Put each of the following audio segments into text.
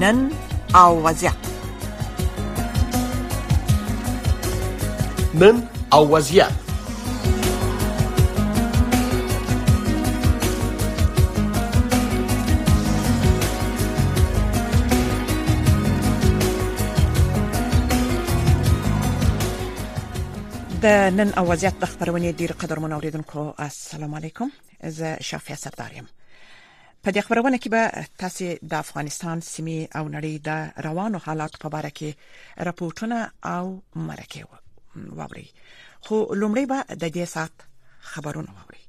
نن او وضعیت. نن او وضعیت. د نن او وضعیت د خبرونه ډیر قدرمن اوریدونکو السلام علیکم. زه شافیه سردار یم. په دې خبرونه کې به تاسو د افغانستان سیمې او نړۍ د روانو حالات په اړه کې راپورټونه او مرکه واوري. خو لومړی به د دې سات خبرونه واوري.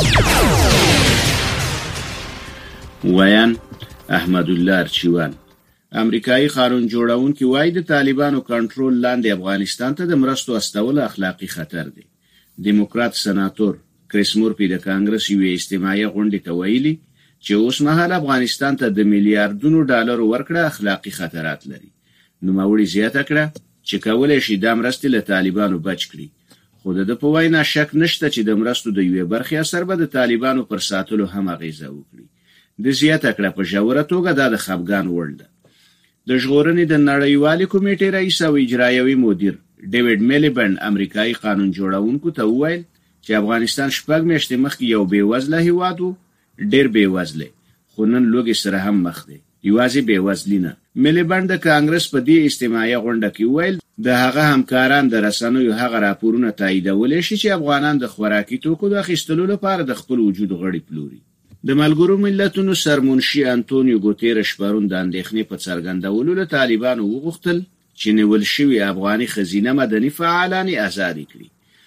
ویان احمد الله ارچیوان امریکایي قانون جوړونکي وایي د طالبانو کنټرول لاندې افغانستان ته د مرستو استول اخلاقی خطر دی. دیموکرات سناتور کریس مورفي د کانګرس یو اجتماعي غونډې ته ویلي چې اوس مهال افغانستان ته د میلیارډونو ډالر ورکړه اخلاقی خطرات لري. نو موري زیاته کړه چې کولای شي د مرستې له طالبانو بچ کړي. خو د په وینا شک نشته چې د مرستو د یوې برخې اثر به د طالبانو پر ساتلو هم اغیزه وکړي. د زیاته کړه په ژوره توګه د خفګان وړ ده. د ژغورنې د نړیوالې کمیټې رئیس او اجرایوي مدیر ډیوډ میلیبند امریکایي قانون جوړونکو ته وویل چې افغانستان شپږ میاشتې مخکې یو بېوزله هیواد و، ډېر بېوزله، خو نن لوږې سره هم مخ دی. یوازې بېوزلي نه. میلیبند د کانګرس په دې اجتماعي غونډه کې وویل د هغه همکاران د رسنیو هغه راپورونه تاییدولی شي چې افغانان د خوراکي توکو د اخیستلو لپاره د خپل وجود غړي پلوري. د ملګرو ملتونو سرمنشي انټونیو ګوتيرش پرون د اندېښنې په څرګندولو له طالبانو وغوښتل چې نیول شوي افغاني خزینه مدني فعالان آزاد کړي.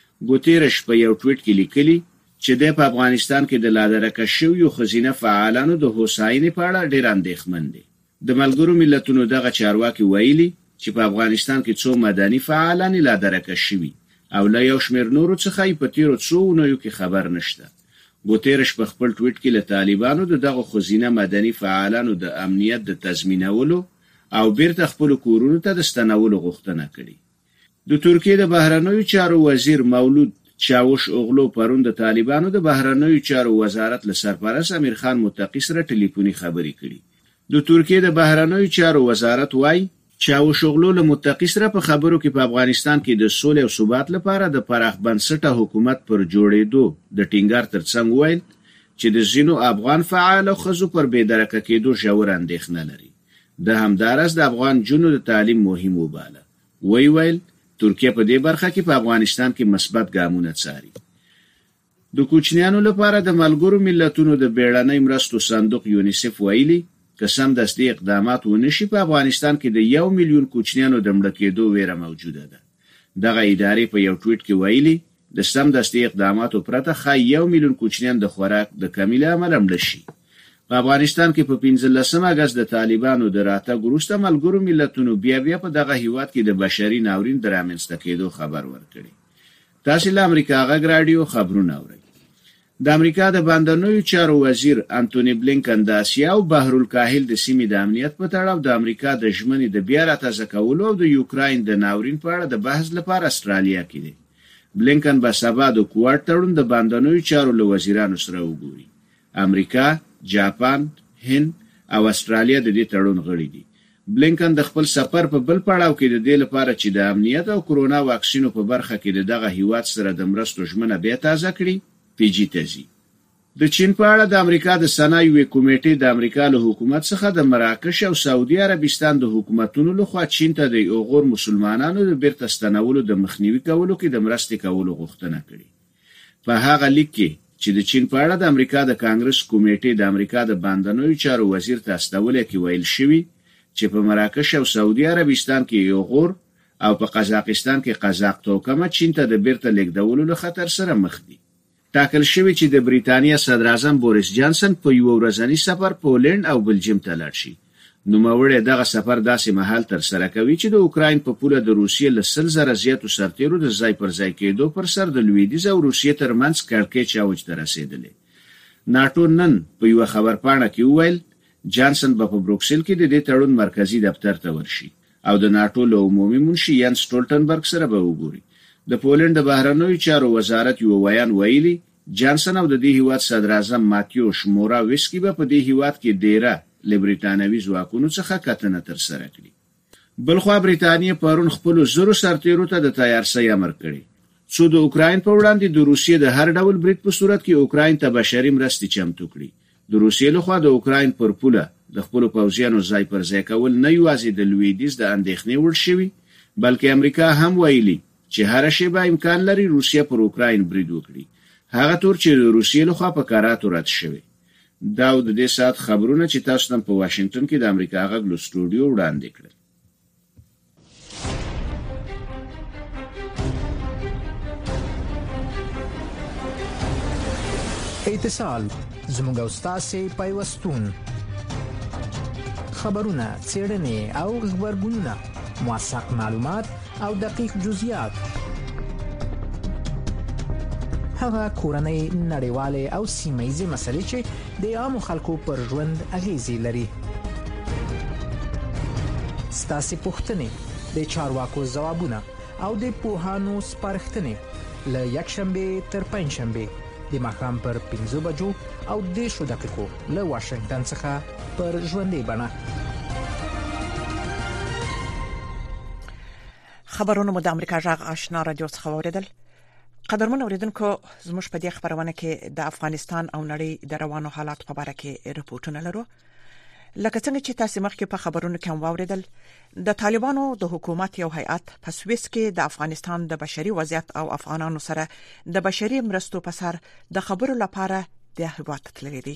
ګوتيرش په یو ټویټ کې لیکلي چې د افغانستان کې د لادرکه شویو خزینه فعالانو د هوساینې په اړه ډېر اندېښمن دي. د ملګرو ملتونو دغه چارواکي ویلي چې په افغانستان کې څو مدني فعالان لادرکه شوي او له یو شمېر نورو څخه په تیرو څو اونیو کې خبر نشته. ګوتيرش په خپل ټویټ کې له طالبانو دغه خزینه مدني فعالانو د امنیت د تضمینولو او بیرته خپل کورونو ته د ستنولو غوښتنه کړې. د ترکیې د بهرنیو چارو وزیر مولود چاوش اوغلو پرون د طالبانو د بهرنیو چارو وزارت له سرپرست امیر خان متقی سره ټلیفوني خبرې کړې. د ترکیې د بهرنیو چارو وزارت وایي چاوش اوغلو له متقی سره په خبرو کې په افغانستان کې د سولې او ثبات لپاره د پراخ بنسټه حکومت پر جوړېدو د ټینګار ترڅنګ ویل چې د ځینو افغان فعال او خزو پر بېدرکه کېدو ژور اندېښنه لري. د همدارس د افغان جنو د تعلیم مهم وباله. ویل ترکیه په دې برخه کې په افغانستان کې مثبت ګامونه څاري. د کوچنیانو لپاره د ملګرو ملتونو د بیړنۍ مرستو صندوق یونیسف ویلي که سمدستي اقدامات ونشي په افغانستان کې د 1 میلیون کوچنیانو د مړه کېدو ویره موجوده ده. دغه ادارې په یو ټویټ کې ویلي د سمدستي اقداماتو پرته ښایي 1 میلیون کوچنیان د خوراک د کمی له امله مړه شي. په افغانستان کې په 15 اگست د طالبانو د راتګ وروسته ملګرو ملتونو بیا په دغه هیواد کې د بشري ناورین د رامنځته کېدو خبر ورکړي. تاسو له امریکا غږ رادیو خبرونه اورئ. د امریکا د بهرنیو چارو وزیر انټونی بلینکن د اسیا او بحر الکاهل د سیمې د امنیت په تړاو د امریکا د ژمنې د بیا راتازه کولو او د یوکراین د ناورین په اړه د بحث لپاره استرالیا کې دی. بلینکن به سبا د کوارټ تړون د بهرنیو چارو له وزیرانو سره وګوري. امریکا، جاپان، هند او استرالیا د دې تړون غړي دي. بلینکن د خپل سفر په بل پړاو کې د دې لپاره چې د امنیت او کرونا واکسینو په برخه کې دغه هیواد سره د مرستو ژمنه بیا تازه کړي پیجی تزي. د چین په اړه د امریکا د صنایعو کمیټې د امریکا له حکومت څخه د مراکش او سعودي عربستان د حکومتونو لخوا چین ته د اوغور مسلمانانو د بیرته ستنولو د مخنیوي کولو کې د مرستې کولو غوښتنه کړې. په هغه لیک کې چې د چین په اړه د امریکا د کانګرس کمیټې د امریکا د بهرنیو چارو وزیر ته استولې کې ویل شوی چې په مراکش او سعودي عربستان کې اوغور او په قزاقستان کې قزاق توکمه چین ته د بیرته لیږدولو له خطر سره مخ دي. ټاکل شوی چې د بریتانیا صدر اعظم بوریس جانسن په یو ورځنی سفر پولند او بلجیم ته لاړ شي. نوموړی دغه سفر داسې مهال تر سره کوي چې د اوکراین په پوله د روسیې له 100,000 زیاتو سرتیرو د ځای پر ځای کېدو پر سر د لویدیځ او روسیې ترمنځ کړکېچ اوج ته رسېدلی. ناټو نن په یو خبرپاڼه کې وویل جانسن په بروکسل کې د دې تړون مرکزی دفتر ته ورشي او د ناټو له عمومي منشي یان سټولټنبرګ سره به وګوري. د پولند د بهرنیو چارو وزارت یو ویان ویلي جانسن او د دې هیواد صدر اعظم ماتیوش موراویسکی به په دې هیواد کې ډیره لبریټانوي ځواکونو څخه کتنه ترسره کړي. بلخوا برېټانیا پرون خپل زرو سرتیرو ته د تیارسۍ امر کړی څو د اوکراین په وړاندې د روسیې د هر ډول برید په صورت کې اوکراین ته بشري مرستې چمتو کړي. د روسیې لخوا د اوکراین پر پوله د خپل پوځیانو ځای پر ځای کول نه یوازې د لویدیځ د اندېښنې وړ شوی، بلکې امریکا هم ویلي چې هر شی به امکان لري روسیه پر اوکراین برید وکړي، هغه تور چې د روسیې لخوا په کاراتو رد شوی. دا د دې سات خبرونه چې تاسو نن په واشنگټن کې د امریکا غږ له سټوډیو وړاندې کړل. اتصال زموږ او ستاسو پیوستون، خبرونه، څېړنې او خبرګونونه، موثق معلومات او دقیق جزئیات، هغه کورنۍ، نړیوالې او سیمه‌ییزې مسلې چې د عامو خلکو پر ژوند اغیزې لري. ستاسو پوښتنې، د چارواکو ځوابونه او د پوهانو سپارښتنې له یکشنبه تر پنځشنبه د ماښام پر 5 بجو او 10 دقیقو له واشنگټن څخه پر ژوندۍ بڼه. خبرونه مو د امریکا جغ آشنا رادیو څخه اوریدل. قدرمن اوریدونکو، زموږ په دې خبرونه کې د افغانستان او نړۍ د روانو حالات په اړه کې رپورټونه لرو. لکه څنګه چې تاسو مخکې په خبرونو کې هم واوریدل، د طالبانو د حکومت یو هیئت په سویس کې د افغانستان د بشري وضعیت او افغانانو سره د بشري مرستو په سر د خبرو لپاره د هیواد تللی دی.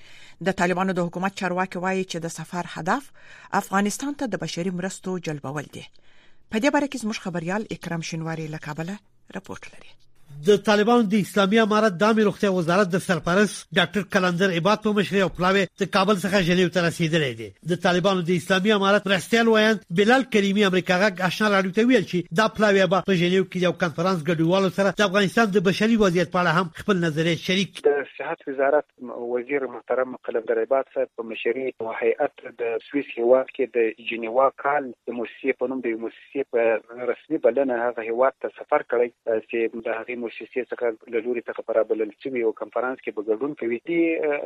د طالبانو د حکومت چارواکي وایي چې د سفر هدف افغانستان ته د بشري مرستو جلبول دي. په دې باره کې زموږ خبريال اکرام شینواری له کابل راپورټ لري. د طالبانو د اسلامي امارت د عامه روغتیا وزارت د سرپرست ډاکټر کلندر عباد په مشرۍ او پلاوی د کابل څخه ژنیو ته رسیدلی دی. د طالبانو د اسلامي امارت مرستیال وایي بلال کریمی امریکا غږ آشنا راډیو ته ویل چې دا پلاوی به په ژنیو کې یو کانفرنس ګډوالو سره د افغانستان د بشري وضعیت په اړه هم خپل نظریه شریک. د صحت وزارت وزیر محترم کلندر عباد صاحب په مشرۍ او هیئت د سویس هیواد کې د جنیوا کال د موسسې په نوم د موسسې په رسمي بلنه هغه هیواد ته سفر کړی چې د هغې موسسې څخه له لوري څخه برابرل شوی او کنفرانس کې به ګډون کوي. دې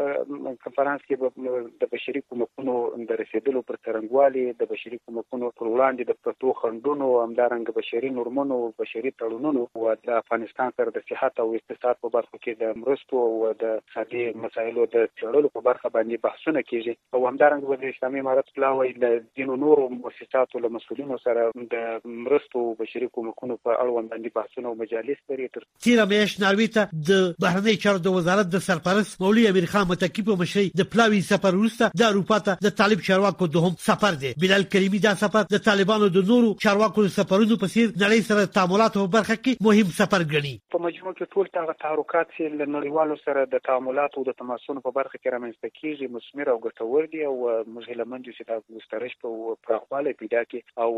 کنفرانس کې به د بشري کومکونو د رسیدلو پر څرنګوالي، د بشري کومکونو پر وړاندې د پروتو خنډونو، همدارنګه بشري نورمونو، بشري تړونونو او د افغانستان سره د صحت او اقتصاد په برخه کې د مرستو او د اقتصادي مسایلو د څېړلو په برخه باندې بحثونه کیږي. او همدارنګه د اسلامي امارت پلاوی د دینو نورو مؤسساتو له مسؤلینو سره د مرستو بشري کومکونو په اړوند باندې بحثونه او مجالس لري. تیر میاشت ناروی ته د بهرنی چارو د وزارت د سرپرست مولوی امیر خان متکی په مشرۍ د پلاوی سفر وروسته د اروپا ته د طالب چارواکو دوهم سفر دی. بلال کریمی دا سفر د طالبانو د نورو چارواکو سفرونو په څیر نړۍ سره تعاملاتو په برخه کې مهم سفر ګڼي. په مجموع کې ټول هغه تحرکات چې له نړیوالو سره د تعاملاتو او د تماسونو په برخه کې رامنځته کیږي مثمر او ګټور دي او موږ هیله مند یو چې دا ګسترش په پراخوالی پیدا کړي او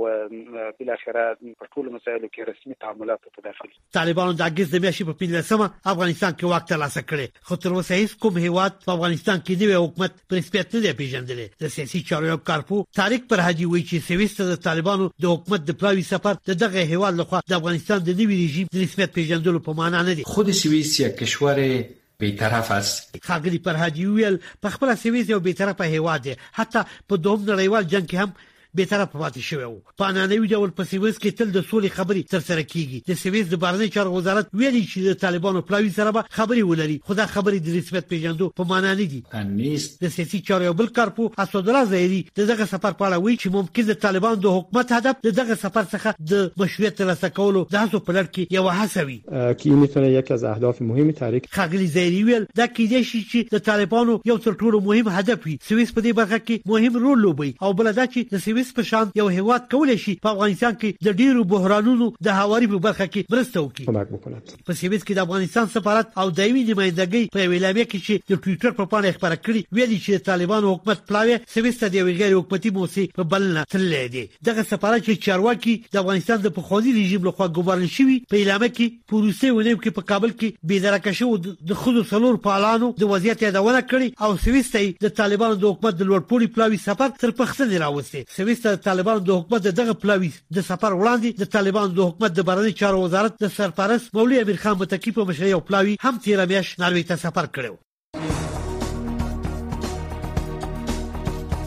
بل اخره په ټولو مسایلو کې رسمي تعاملات په داخل. طالبانو د اگست د میاشتې په 15مه افغانستان کې واک ترلاسه کړي، خو تر اوسه هیڅ کوم هیواد په افغانستان کې نوی حکومت په رسمیت نه دی پیژندلی. د سیاسي چارو کارپو طارق فرهادي وایي چې سویس ته د طالبانو د حکومت د پلاوی سفر دغه هیواد لخوا د افغانستان د نوي رژیم د رسمیت پیژندلو په معنا نه دی. خود سوئیس یک کشور بی‌طرف است. خاګلی فرهادي ویل په خپل سویس یو بی‌طرفه هیواد دی، حتی په دوهم نړیوال جنگ کې هم بی‌طرفه پاتې شوی وو. په انانوي ډول په سویس کې تل د سولې خبرې ترسره کیږي. د سویس د بهرنی چارو وزارت ویلي چې د طالبانو پلاوی سره به خبرې ولري، خو دا خبرې د رسمیت پیژندو په معنا نه دي. د سیاسي چارو یو بل کارپو اسد الله زهري دغه سفر په اړه وایي چې ممکن د طالبانو د حکومت هدف دغه سفر څخه د مشروعیت ترلاسه کولو د هڅو په لړ کې یو هڅه وي که این میتونه یکی از اهداف مهم تحریک. خاګلی زهري ویل دا کېدای شي چې د طالبانو یو تر ټولو مهم هدف وي. سویس په دې برخه کې مهم رول لوبوي او بل دا چې د سویس په شان یو هیواد کولای شي په افغانستان کې د ډیرو بحرانونو د هواري په برخه کې مرسته وکړي. په سویس کې د افغانستان سفارت او دایمي نمائندګۍ په ویلامه کې چې د ټوئیټر په پاڼه خبره کړې ویلي چې طالبانو حکومت پلاوی سویس ته د غیر حکومتي موسسې په بلنه تللی دی. دغه سفارت چې چارواکي د افغانستان د پخواني رژیم لخوا ګمارل شوی په ویلامه کې پروسه ونیو کې په کابل کې بېدرکه شو د خود سلور پالانو د وضعیت یادونه کړې او سویس ته د طالبانو د حکومت د لوړپوړي پلاوی سفر تر پښتنې راوستي. سویس ته طالبانو د حکومت دغه پلاوی د سفر وړاندې د طالبانو د حکومت د بهرنی چارو وزارت د سرپرست مولوی امیر خان متکی په مشرۍ او پلاوی هم تیر میاشت ناروی ته سفر کړو.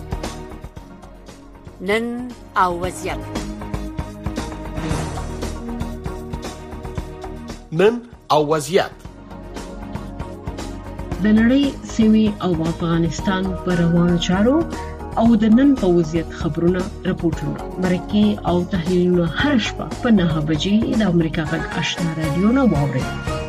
نن او وضعیت. نن او وضعیت د نړۍ سیمې او افغانستان پر روانو چارو او د نن په وضعیت خبرونه راپورټونه مرکه او تحلیلونه هر شپه په 9 بجې د امریکا غږ آشنا رادیو نه واورئ.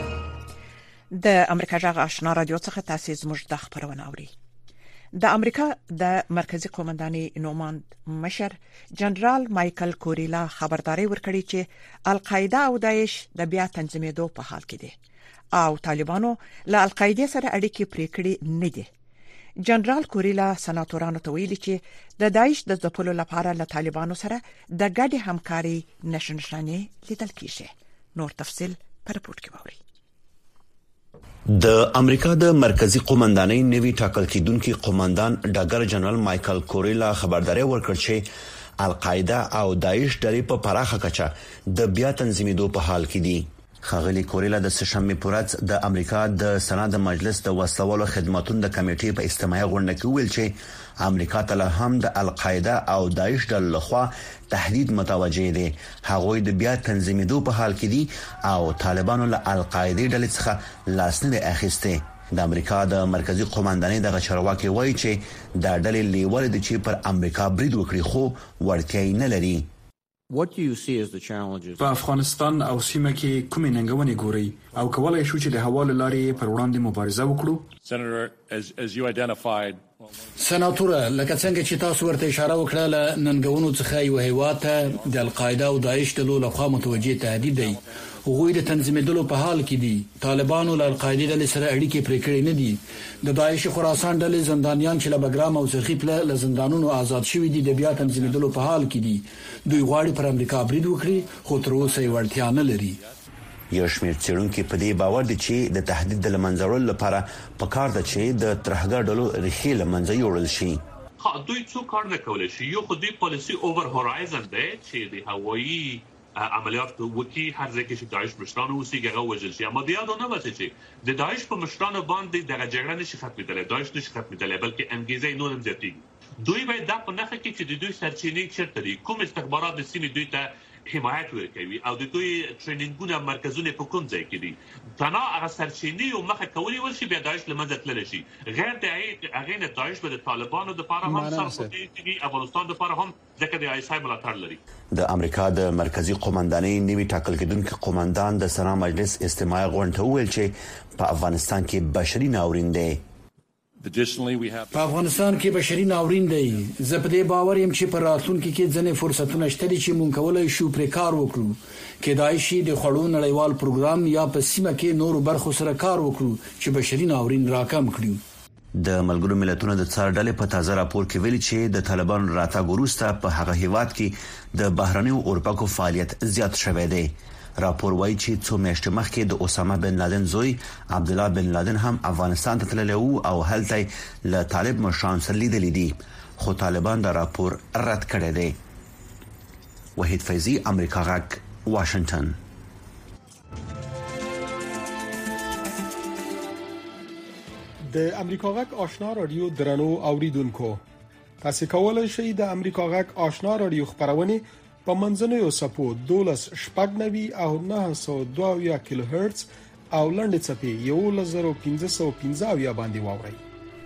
د امریکا غږ آشنا رادیو څخه تاسو زموږ د خبرونه اورئ. د امریکا د مرکزی قومنداني نوماند مشر جنرال مایکل کوریلا خبرداري ورکړي چې القاعده او داعش د بیا تنظیمېدو په حال کې دي او طالبانو له القاعده سره اړیکې پرې کړې نه دي. جنرال کوریلا سناتورانو ته ویلي چې د داعش د ځپلو لپاره له طالبانو سره د ګډې همکاري نشانه لیدل کیږي. نور تفصيل په رپورت کې ووري. د امریکا د مرکزی قومندانۍ نوی ټاکل کیدونکو قومندان ډاګر جنرال مایکل کوریلا خبرداري ورکړ چې القاعده او داعش ډلې په پراخه کچه د بیا تنظیمېدو په حال کې دي. خغلی کوریلا د سشنبه پورز د امریکا د سند مجلس د وسلوالو خدماتو د کمیټې په اجتماعي غونډه کې ویل چې امریکا ته هم د القاعده او داعش ډلو لخوا تهدید متوجه دي. هغوی د بیا تنظیمېدو په حال کې دي او طالبانو له القاعده ډلې څخه لاس نه اخیسته. د امریکا د مرکزی قومندانۍ د چارواکي وایي چې د ډلې لیول د چی پر امریکا برید وکړي خو ورته نه لري. په افغانستان او سیمه کې کومې ننګونې ګوري او کولای شو چې د حواله لارې پر وړاندې مبارزه وکړو؟ سناتور لکه څنګه چې تاسو ورته اشاره وکړه له ننګونو څخه یو هیواد د القاعده او داعش د لخوا متوجه تهدید دی. هغوی د تنظیمېدلو په حال کې دي. طالبانو له القاعده ډلې سره اړیکې پرې کړې نه دي. د داعش خراسان ډلې زندانیان چې له بګرام او زرخی په زندانونو آزاد شوي دي د بیا تنظیمېدلو په حال کې دي. دوی غواړي پر امریکا برید وکړي خو تر اوسه یې وړتیا نه لري. یو شمېر څېړونکو په دې باور دي چې د تهدید د منځورولو لپاره په کار ده چې د ترهګر ډلو ریښې له منځه یوړل شي. دوی څو کار نه کولای شي. یو خو دوی پالیسی اوور هورایزن دی چې د هوایي عملیات وکي هر ځای کې چې داعش مشران اوسېږي هغه وژل شي. اما د یادونه نه چې د داعش په مشرانو باندې دغه جګړه نشي ختمېدلی. داعش نشي ختمېدلی بلکې انګیزه یې نور هم زیاتېږي. دوی باید دا په نښه کې چې د دوی سرچینې چیرته دي، کوم استخبارات د سیمې دوی ته حمایت ورکوي او د دوی ټریننګونه مرکزونه په کوم ځای کې دي. تنها هغه سرچینې او مخه کوي ورشي بیا داعش لمنځه تللی شي. غیر د هغې نه داعش به د طالبانو دپاره هم سرخوږی کېږي، افغانستان دپاره هم ځکه د ISI ملاتړ لري. د امریکا د مرکزی قومندانۍ نوی ټاکل کېدونکو قومندان د سنا مجلس اجتماعي غونډه ویل چې په افغانستان کې بشري ناورین دی. په افغانستان کې بشري ناورین دی. زه په دې باور یم چې پر راتلونکي کې ځنې فرصتونه شته چې مونږ کولای شو پر کار وکړو. کېدای شي د خړو نړیوال پروګرام یا په سیمه کې نور برخو سره کار وکړو چې بشري ناورین راکم کړو. د ملګرو ملتونو د څار ډلې په تازه راپور کې ویلي چې د طالبانو راتګ وروسته په هغه هیواد کې د بهرنیو اورپکو فعالیت زیات شوی دی. راپور وایي چې څو میاشتې مخکې د اسامه بن لادن زوی عبد الله بن لادن هم افغانستان ته تللی و او هلته له طالب مشرانو سره لیدلي دي خو طالبان دا راپور رد کړی دی. وحید فیضی، امریکا غږ، واشنگټن. د امریکا غږ آشنا رادیو درنو اوریدونکو، تاسو کولای شئ د امریکا غږ آشنا رادیو خبرونه په منځنوي سپو 12.9 او 902 کیلو هرتز او لنډ چپی 1515 باندې واورئ.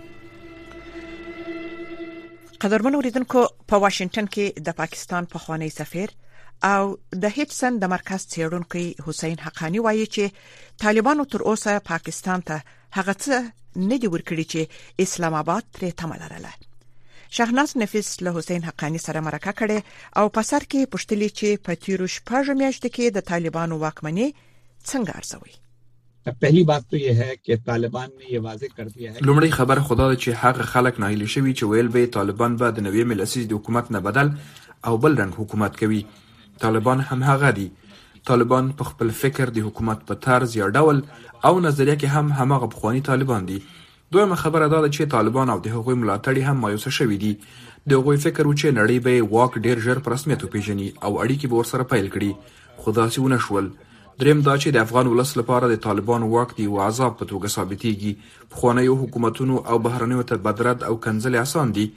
قدرمن اوریدونکو، په واشنگټن کې د پاکستان پخوانی سفیر او د هیټسن د مرکز څېړونکو حسین حقانی وایي چې طالبانو تر اوسه پاکستان ته هغه څه نه دی ورکړي چې اسلام آباد ترې تمه لرله. شهناز نفیس له حسین حقانی سره مرکه کړي او په سر کې پوښتلي چې په تیرو شپږ میاشتو کې د طالبانو واکمنۍ څنګه ارزوي. پہلی بات تو یہ ہے کہ طالبان نے یہ واضح کر دیا ہے. لومړی خبر خدا ده چې هغه خلک ناهیلي شوي چې ویل به طالبان به د نوې ملسي د حکومت نه بدل او بل رنګ حکومت کوي. طالبان هم هغه دي. طالبان په خپل فکر د حکومت په طرز یا ډول او نظریه کې هم همغه پخوانی طالبان دي. دویمه خبره دا ده چې طالبان او د هغوی ملاتړي هم مایوسه شوي دي. د هغوی فکر و چې نړۍ به واک ډیر ژر په رسمیت وپیژني او اړیکې به ورسره پیل کړي، خو داسې ونه شول. دریم دا چې د افغان ولس لپاره د طالبانو واک دی او عذاب په توګه ثابتېږي. پخوانیو حکومتونو او بهرنیو ته بدرد او کنځل آسان دي،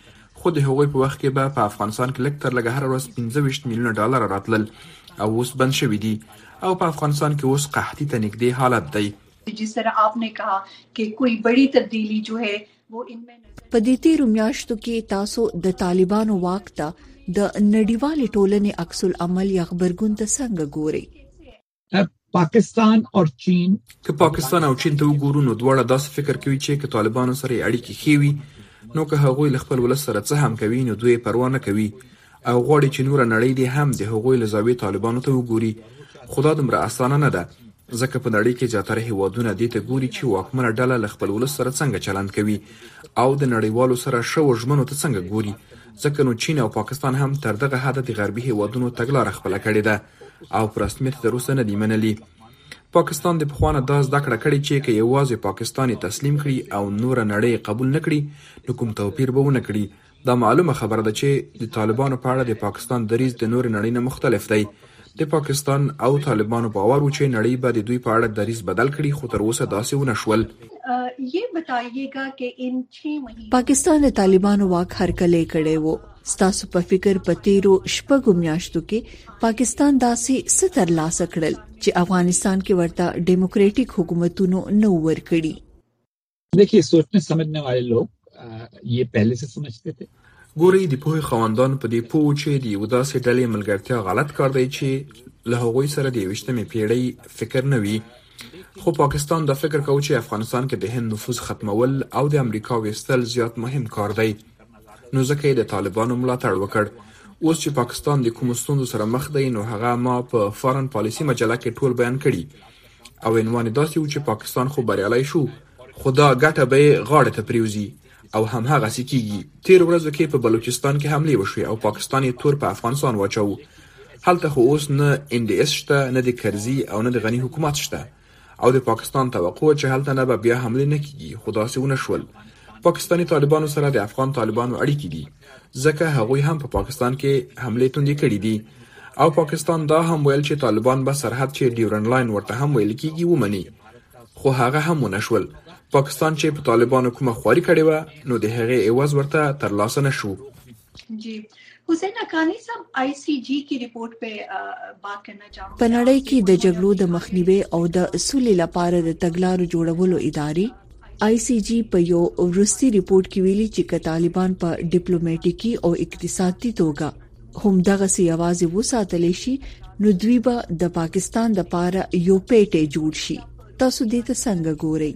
خو د هغوی په وخت کې به په افغانستان کې لږ تر لږه هر ورځ 25 میلیونه ډالر راتلل او اوس بند شوي دي او په افغانستان کې اوس قحطي ته نږدې حالت دی. जिस तरह आपने कहा कि कोई बड़ी तब्दीली जो है वो इनमें په دې تیرو میاشتو کې تاسو د طالبانو واک ته د نړیوالې ټولنې عکس العمل یا خبرګون ته څنګه ګوري؟ پاکستان او چین که پاکستان او چین ته وګورو نو دواړه داسې فکر کوي چې که طالبانو سره اړیکې ښې وي نو که هغوی له خپل ولس سره څه هم کوي نو دوی پروا نه کوي او غواړي چې نور نړۍ دې هم د هغوی له زاویې طالبانو ته وګوري. خو دا دومره اسانه نه ده ځکه په نړۍ کې زیاتره هیوادونه دې ته ګوري چې واکمنه ډله له خپل ولس سره څنګه چلند کوي او د نړیوالو سره ښه ژمنو ته څنګه ګوري. ځکه نو چین او پاکستان هم تر دغه حده د غربي هیوادونو تګلاره خپله کړې ده او په رسمیت تر اوسه نه دي منلي. پاکستان د پخوانه دا زده کړه کړې چې که یوازې پاکستان تسلیم کړي او نور نړۍ قبول نه کړي نو کوم توپیر به ونه کړي. دا معلومه خبره ده چې د طالبانو په اړه د پاکستان دریځ د نور نړۍ نه مختلف دی. د پاکستان او طالبانو باور و چې نړۍ به د دوی په اړه دریځ بدل کړي خو تر اوسه داسې ونه شول. پاکستان د طالبانو واک هرکلی کړی و. ستاسو په فکر په تیرو شپږو میاشتو کې پاکستان داسې څه ترلاسه کړل چې افغانستان کې ورته ډیموکریټک حکومتونو نه ورکړي؟ देखिए सोचने समझने वाले लोग ये पहले से समझते थे. ګوري د پوهې خواندان په دې پوه چې د یو داسې ډلې ملګرتیا غلط کار دی چې له هغوی سره د 20مې پیړۍ فکر نه وي. خو پاکستان دا فکر کوي چې افغانستان کې د هند نفوذ ختمول او د امریکا وستل زیات مهم کار دی. نو ځکه یې د طالبانو ملاتړ وکړ. اوس چې پاکستان د کوم ستونزو سره مخ دی نو هغه ما په فارن پالیسی مجله کې ټول بیان کړي او عنوان داسې و چې پاکستان خو بریالی شو خو دا ګټه به غاړه ته پریوزي او هم هغه سکیږي. تیر ورځو کې په بلوچستان کې حمله وشوه او پاکستان یې تور په افغانستان واچو. هلته خو اوس نه NDS شته نه د کرزي او نه د غني حکومت شته او د پاکستان توقع چې هلته نه به بیا حمله نه کیږي خو داسې ونه شول. پاکستانی طالبانو سره د افغان طالبانو اړیکې دي ځکه هغوی هم په پاکستان کې حمله توندې کړې دي او پاکستان دا هم ویل چې طالبان به سرحد چې ډیورن لاین ورته هم ویل کیږي ومني خو هغه هم ونه شول. پاکستان چې په طالبانو کومه خواري کړې و نو د هغې عوض ورته ترلاسه نشو. جی حسین اکانی صاحب ICG کی رپورٹ په بات کرنا چاہوں. په نړۍ کې د جګړو د مخنیوي او د سولې لپاره د تګلارو جوړولو ادارې ICG په یو ورستي رپورت کې ویلي چې طالبان په ډیپلوماټیکي او اقتصادي توګه هم دغه سیاوازي وساتل شي نو دوی به د پاکستان د لپاره یو پیټه جوړ شي. تاسو دې ته څنګه ګورئ؟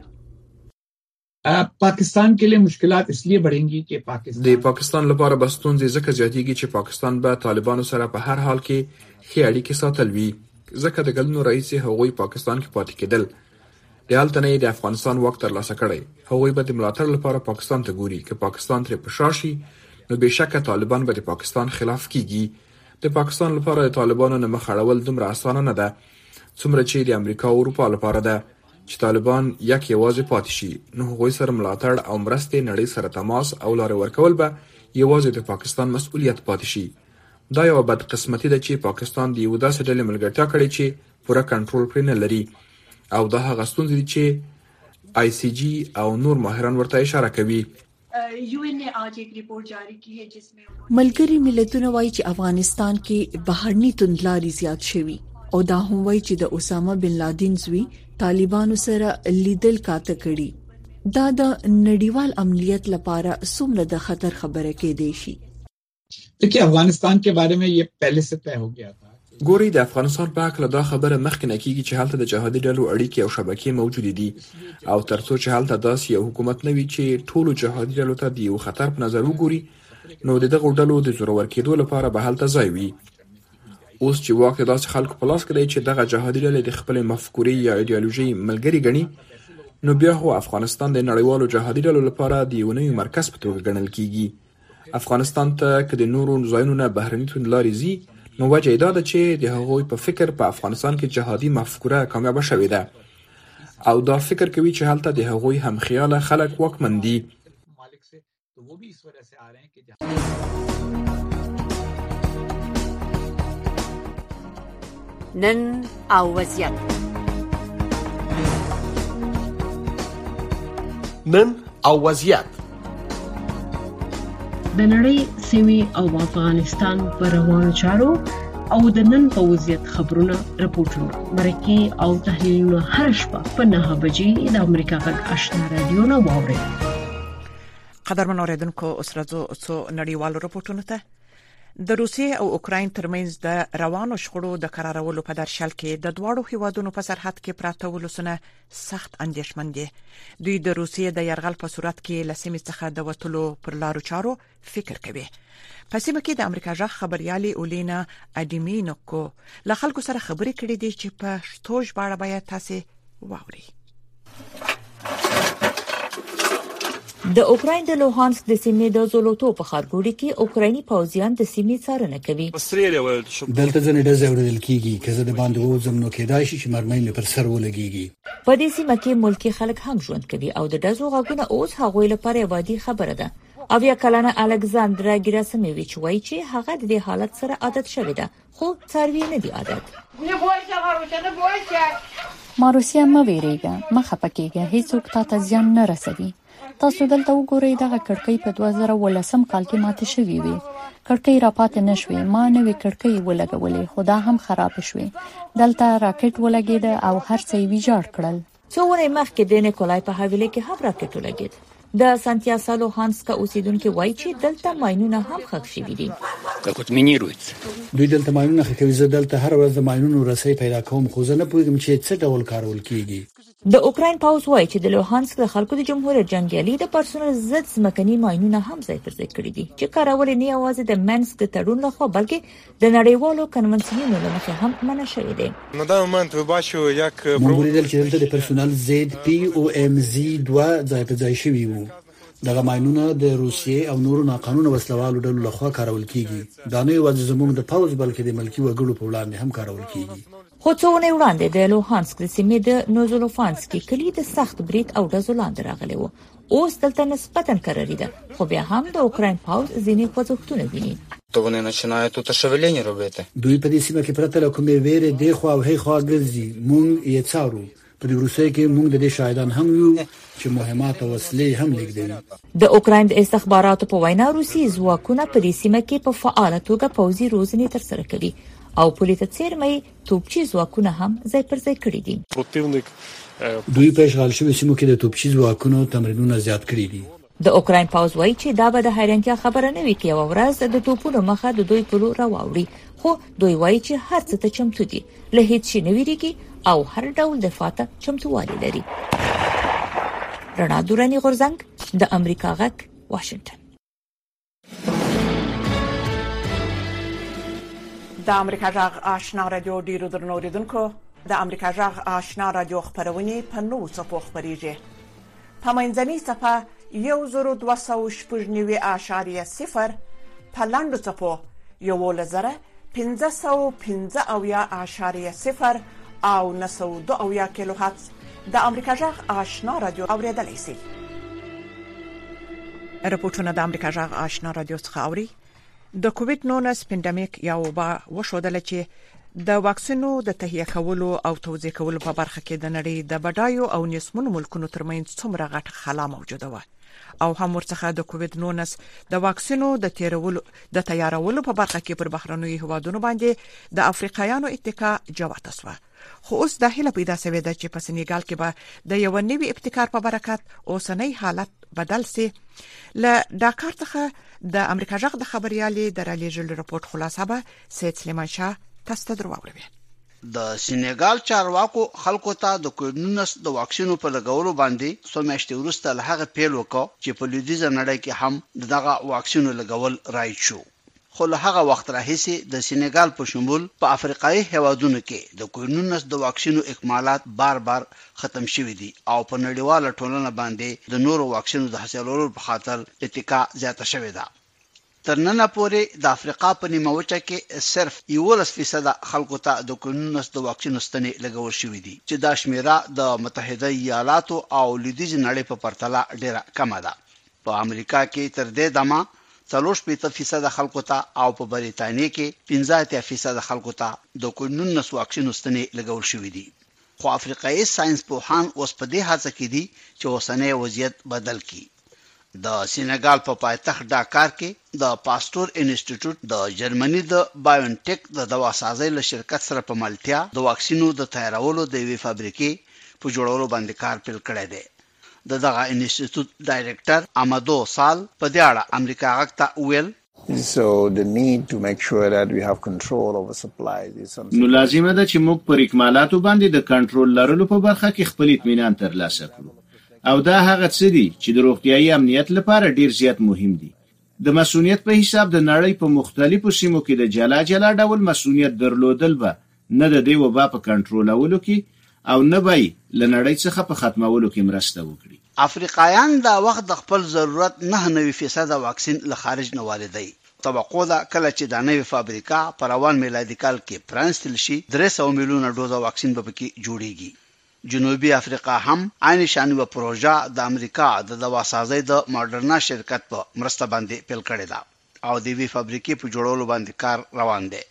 पाकिस्तान के लिए मुश्किलात इसलिए बढ़ेंगी कि पाकिस्तान लپاره بستونځي ځکه زیاتېږي چې پاکستان به طالبانو سره په هر حال کې ښې اړیکې ساتل وي ځکه د کلونو راهیسې هغوی پاکستان کې پاتې کېدل. د هلته نه د افغانستان وخت ترلاسه کړی. هغوی به د ملاتړ لپاره پاکستان ته ګوري. که پاکستان ترې په شا شي نو بېشکه طالبان به د پاکستان خلاف کیږي. د پاکستان لپاره د طالبانو نه مخ اړول دومره اسانه نه ده څومره چې د امریکا او اروپا لپاره ده چې طالبان یوازې پاتې شي نو هغوی سره ملاتړ او مرستې نړۍ سره تماس او لارې ورکول به یوازې د پاکستان مسؤلیت پاتې شي. دا یو بدقسمتي ده چې پاکستان د یو داسې ډلې ملګرتیا کړې چې پوره کنټرول پرې نه لري او دا هغه ستونزې دي چې ICG او نور ماهران ورته اشاره کوي. UN نے آج ایک رپورٹ جاری کی ہے جس میں ملګري ملتونه وایي چې افغانستان کې بهرني توندلاري زیات شوي او دا هم وایي چې د اسامه بن لادن زوی طالبانو سره لیدل کاته کړي. دا د نړیوال امنیت لپاره څومره د خطر خبره کېدې شي؟ देखिए अफगानिस्तान के बारे में ये पहले से तय हो गया था. ګوري د افغانستان په اړه دا خبره مخکې نه کیږي چې هلته د جهادي ډلو اړیکې او شبکې موجود دي او ترڅو چې هلته داسې یو حکومت نه وي چې ټولو جهادي ډلو ته د یو خطر په نظر وګوري نو دغه ډلو د زورور کېدو لپاره به هلته ځای وي. اوس چې واک داسې خلکو په لاس کې دی چې دغه جهادي ډلې د خپل مفکورې یا ایدئولوژي ملګری ګڼي نو بیا هو افغانستان د نړیوالو جهادي ډلو لپاره د یو نوي مرکز په توګه ګڼل کیږي. افغانستان ته که د نورو ځایونو نه بهرني توندلارې ځي نو وجه یې دا ده چې د هغوی په فکر په افغانستان کې جهادي مفکوره کامیابه شوې ده او دا فکر کوي چې هلته د هغوی هم خیاله خلک واکمن دي. نن او وضعیت د نړۍ سیمې او افغانستان پر روانو چارو او د نن په وضعیت خبرونه راپورټونه مرکه او تحلیلونه هر شپه په 9 بجې د امریکا غږ آشنا رادیو نه واوري. قدرمن اوریدونکو اوس راځو څو نړیوالو راپورټونو ته. د روسیې او اوکراین ترمنځ د روانو شخړو د قرارولو په درشل کې د دواړو هیوادونو په سرحد کې پراته ولسونه سخت اندېښمن دي. دوی د روسیې د يرغل په صورت کې لسمې څخه د وټلو پر لارو چارو فکر کوي. په سیمه کې د امریکا ژغ خبريالي اولینا اډیمینوکو له خلکو سره خبرې کړې دي چې په پښتو ژبه باید تاسو واوري. د اوکراین د لوهانسک د سیمې د زولوتو په ښارګوټي کې اوکرایني پوځیان د سیمې څارنه کوي. دلته ځنې ډزې اورېدل کیږي که زه د باندې ووځم نو کېدای شي چې مرمۍ مې پر سر ولګېږي. په دې سیمه کې ملکي خلک هم ژوند کوي او د ډزو غږونه اوس هغوی لپاره یوه عادي خبره ده. اویا کلنه الکساندرا ګراسیمویچ وایي چې هغه د دې حالت سره عادت شوی ده خو څاروي نه دي عادت. ماروسیا مه ویریږه مه خفه کېږه هیڅوک تاته زیان نه رسوي. تاسو دلته وګورئ دغه کړکۍ په 2018 کال کې ماته شوې وي. کړکۍ را پاتې نشوي ما نوې کړکۍ ولګولې خو دا هم خراب شوې. دلته راکټ ولګید او هر څه یې ویجاړ کړل. څو ورځې مخکې د نیکولای په حواله کې هم راکټ ولګید. د سانتیا سالوهانسک اوسیدونکو وایي چې دلته ماینونه هم ښخ شوي دي. دوی دلته ماینونه ښخوي. زه دلته هر ورځ د ماینونو رسۍ پیدا کوم خو زه نه پوهیږم چې څه ډول کارول کیږي. د اوکراین پوځ وایي چې د لوهانسک د خلکو د جمهوریت جنگیالي د پرسونل ضد ځمکني ماینونه هم ځای پر ځای کړي دي چې کارول نه یوازې د منسک د تړون لخوا بلکې د نړیوالو کنونسیونو له مخې هم منع شوی دی. موږ ولیدل چې دلته د پرسونل زد پی او ام زی 2 ځای پر ځای شوي وو. دغه ماینونه د روسیې او نورو ناقانونه وسلوالو ډلو لخوا کارول کیږي. دا نه یوازې زموږ د پوځ بلکې د ملکي وګړو په وړاندې هم کارول کیږي. خو څو ورځې وړاندې د لوهانسک د سیمې د نوزولوفانسکي کلی د سخت برید او ډزو لاندې راغلی و. اوس دلته نسبتاً کراري ده خو بیا هم د اوکراین پوځ ځینې خوځښتونه ویني. دوی په دې سیمه کې پرته له کومې ویرې دی خو او هي خوا ګرځي. مونږ یې څارو. په روسیې کې موږ د دې شاهدان هم یو چې مهمات او وسلې هم لیږدوي. د اوکراین د استخباراتو په وینا روسي ځواکونه په دې سیمه کې په فعاله توګه پوځي روزنې ترسره کوي او پولیسو څیرمې توپچي ځواکونه هم ځای پر ځای کړي دي. دوی په اشغال شوی سیمو کې د توپچي ځواکونو تمرینونه زیات کړي دي. د اوکراین پوځ وایي چې دا به د حیرانتیا خبره نه وي چې یو ورځ د توپونو مخه د دوی په لور راوړي خو دوی وایي چې هر څه ته چمتو دي له هیڅ شي نه ویریږي او هر ډول دفاع ته چمتووالی لري. رڼا دورانی غورزنګ د امریکا غږ واشنگټن. د امریکا غږ آشنا رادیو ډیرو درنو اوریدونکو د امریکا غږ آشنا رادیو خبرونه په 9 څپو خبريږي. په منځنۍ صفه 1290.0 په لاندو څپو 1515.0 او 902 کیلو هرتز د امریکا غږ آشنا رادیو اوریدلای شي. راپورټونه د امریکا غږ آشنا رادیو څخه اوري. د کووډ-19 پاندیمیک یو با وشودل چې د واکسینو د تهیه کولو او توزیع کولو په برخه کې د نړۍ د بډایو او نسمنو ملکونو ترمنځ څومره غټ خلا موجوده و او هم ورڅخه د کووډ-19 د واکسینو د تیارولو په برخه کې پر بهرنوي هوادونو باندې د افریقایانو اتکا جوته شو. خو اوس د هیله پیدا شوې ده چې په سنیګال کې به د یو نوي ابتکار په برکت اوسنۍ حالت بدل سي. له ډاکار څخه د امریکا غږ د خبريالي د رالیجل رپورت خلاصه به سید سلیمان شاه تاسو ته دروغوي. د سنیګال چارواکو خلکو ته د کووډ-19 د واکسینو په لګولو باندې څو میاشتې وروسته له هغه پیل وکړ چې په لویدیځه نړۍ کې هم دغه واکسینو لګول رایج شو. خو له هغه وخت راهیسې د سنیګال په شمول په افریقایي هیوادونو کې د کووډ-19 د واکسینو اکمالات بار ختم شوي دي او په نړیواله ټولنه باندې د نورو واکسینو د حاصلولو په خاطر اتکا زیاته شوې ده. تر نن پورې د افریقا په نیمه وچه کې صرف 11% خلکو ته د کووډ-19 د واکسینو ستنې لګول شوې دي چې دا شمیره د متحده ایالاتو او لویدیځې نړۍ په پرتله ډیره کمه ده. په امریکا کې تر دې دمه 43% خلکو ته او په بریتانیا کې 15% خلکو ته د کووډ-19 واکسینو ستنې لګول شوې دي. خو افریقایي ساينس پوهان اوس په دې هڅه کې دي چې اوسنۍ وضعیت بدل کړي. د سینګال په پایتخت ډاکار کې د پاستور انسټیټیوټ د جرمني د بایونټیک د دوا سازۍ له شرکت سره په ملتیا د واکسینو د تیارولو د وی فابریکې په جوړولو باندې کار پیل کړی دی دغه انسټیټیوټ ډایریکټر امادو سال په دې اړه امریکا غاکته ویل So the need to make sure that we have control over supplies is something. نو لازمه ده چې موږ پر اکمالاتو باندې د کنټرول لرلو په برخه کې خپل اطمینان ترلاسه کړو او دا هغه څه دي چې د روغتيایي امنیت لپاره ډیر زیات مهم دي د مسؤلیت په حساب د نړۍ په مختلفو سیمو کې د جلا ډول مسؤلیت درلودل به نه د دې وبا په کنټرولولو کې او نه به ل نړۍ څخه په ختمولو کې مرسته وکړي افریقایان دا وخت د خپل ضرورت 9% واکسین له خارج نه واردوي توقع ده کله چې د نوې فابریکا په روان میلادي کال کې پرانستل شي 300 میلیونه ډوز واکسین به پکې جوړیږي جنوبي افریقا هم عین شان و پروژه د امریکا د دوا سازۍ د ماډرنا شرکت په مرسته باندې پیل کړی دا او د وی فابریکې په جوړولو باندې کار روان دی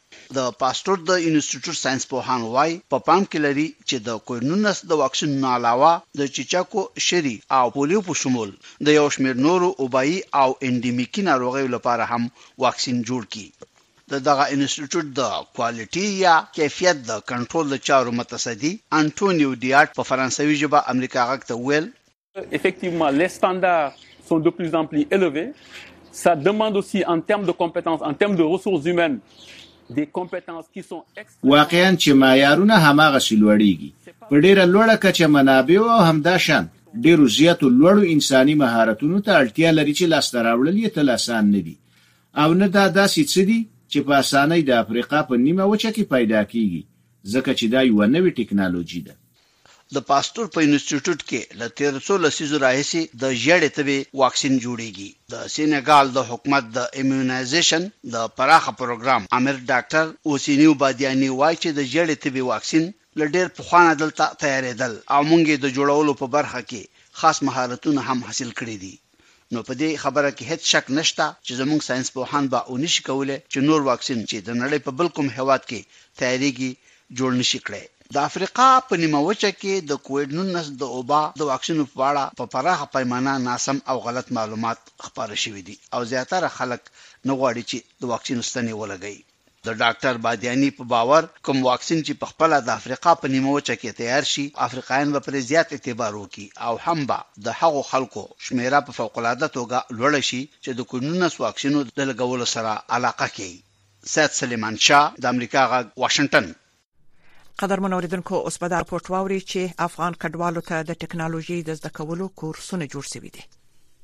د پاستور د انسټیټیوټ ساينس پوهان وايي په پام کې لري چې د کورونا د واکسین نه علاوه د چیچاکو شری او پولیو په شمول د یو شمېر نورو وبایي او انډیمیکي ناروغیو لپاره هم واکسین جوړ کړي دغه انسټیټیوټ د کوالټي یا کیفیت د کنټرول د چارو متصدی انټونیو ډیاټ په فرانسوي ژبه امریکا غاکته ویل Effectivement, les standards sont de plus en plus élevés. Ça demande aussi en termes de compétences, en termes de ressources humaines, des compétences qui sont واقعاً چې معیارونه هماغه سلوړیږي په ډیره لوړه کچه منابع او همداشان ډیرو زیاتو لوړو انساني مهارتونو ته اړتیا لري چې لاسته راوړل یې تل آسان نه دي او نه دا داسې څه دي چې په اسانۍ د افریقا په نیمه وچه کې پیدا کیږي ځکه چې دا یو نوې ټکنالوژي ده د پاستور په انسټیټیوټ کې ل 1300 لسیزو راهیسې د ژړې تبې واکسین جوړیږي د سینګال د حکومت د ایمونایزیشن د پراخه پروګرام امیر ډاکټر اوسینیو بادیانی وایي چې د ژړې تبې واکسین ل ډېر پخوانه دلته تیارېدل او موږ د جوړولو په برخه کې خاص مهارتونه هم حاصل کړي دي نو په دې خبره کې هیڅ شک نشته چې زموږ ساينس پوهان به اونیش کوله چې نور واکسین چې د نړۍ په بل کوم هیواد کې تیاریږي جوړ نشي کړي د افریقا په نیمه وچه کې د کووډ-19 د وبا د واکسینو په اړه په پراخه پیمانه ناسم او غلط معلومات خپاره شوي دي او زیاتره خلک نه غواړي چې د واکسین ستنې ولګي د ډاکټر بادیانی په باور کوم واکسین چې په خپل د افریقا په نیمه وچه کې تیار شي افریقایان به پر زیات اعتبار وکړي او هم به د هغو خلکو شمیره په فوق العاده توګه لوړ شي چې د کورونا واکسینو د لګولو سره علاقه کوي سید سلیمان شاه د امریکا غږ واشنگټن قدرمن اوریدونکو اوس په دا راپورټ واوري چې افغان کډوالو ته د ټکنالوژي د زده کولو کورسونه جوړ شوي دي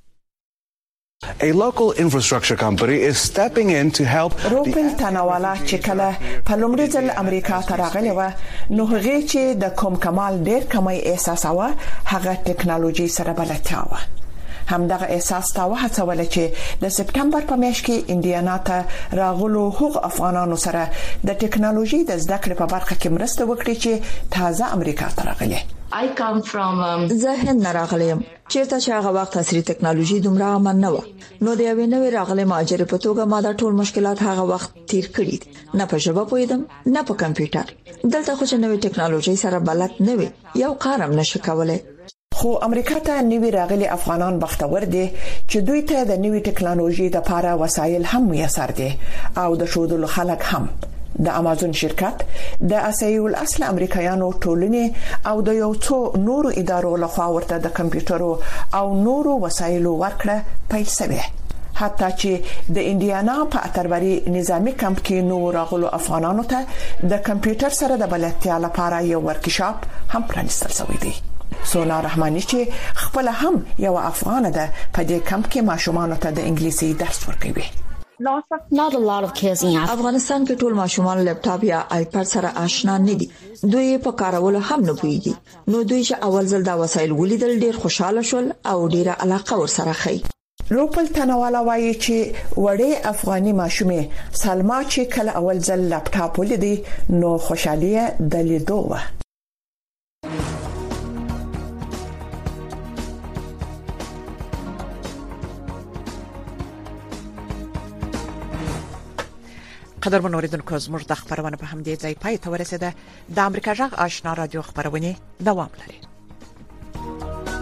A local infrastructure company is stepping in to help روپل تناوالا چې کله په لومړي ځل امریکا ته راغلی و نو هغه چې د کوم کمال ډېر کمی احساساوه هغه ټکنالوژي سره بلدتیا و همدغه احساس تا وهڅول چې د سپټمبر په میاشت کې انډیانا ته راغلو هغه افغانانو سره د ټکنالوژي د زده کړې په برخه کې مرسته وکړي چې تازه امریکا ته راغلي I come from زهن راغلم چیرته چې هغه وخت عصري ټکنالوژي دومره عام نه و نو د یوې نوې راغلي ماجر په توګه ما دا ټول مشکلات هغه وخت تیر کړی نه په ژبه پوهیدم نه په کمپیوټر دلته خو چې نوې ټکنالوژي سره بلد نه وي یو کارم نشو کولای خو امریکا ته نوی راغلي افغانان بختور دي چې دوی ته د نوی ټکنالوژي لپاره وسایل هم میسر دي او د شودلو خلک هم د امازون شرکت د اسیول اصل امریکایانو ټولنې او د یو څو نورو ادارو لخوا ورته د کمپیوټرو او نورو وسایلو ورکړه پیل شوه حتی چې د انډیانا په اتربري نظامی کمپ کې نو راغلو افغانانو ته د کمپیوټر سره د بلدتیا لپاره یو ورکشاپ هم پرانستل شوی دی سونا رحمانی چې خپل هم یو افغان ده په دې کمپ کې ماشومان ته د انګلیسي درس ورکوي افغانستان کې ټول ماشومان لپټاپ یا آیپاد سره آشنا نه دي دوی په کارولو هم نه پوهیږي نو دوی چې اول ځل دا وسایل ولیدل ډیر خوشاله شول او ډیره علاقه ورسره خي روپل تنوالا وایي چې وړې افغاني ماشومه سلما چې کله اول ځل لپټاپ ولیدي نو خوشاله د لیدو و قدرمن اوریدونکو زموږ د خبرونه په همدې ځای پای ته ورسېده د امریکا جغ آشنا رادیو خبرونه دوام لري